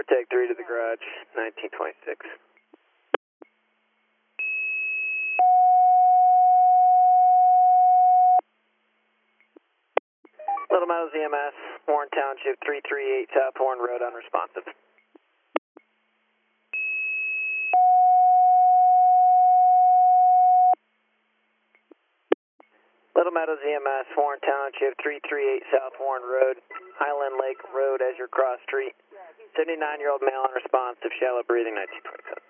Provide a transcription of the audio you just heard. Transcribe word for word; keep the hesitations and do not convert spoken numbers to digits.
four, take three to the garage, nineteen twenty-six. Little Meadows E M S, Warren Township, three three eight South Warren Road, unresponsive. Little Meadows E M S, Warren Township, three three eight South Warren Road, Highland Lake Road as your cross street. seventy-nine-year-old male unresponsive, shallow breathing, nineteen twenty-seven.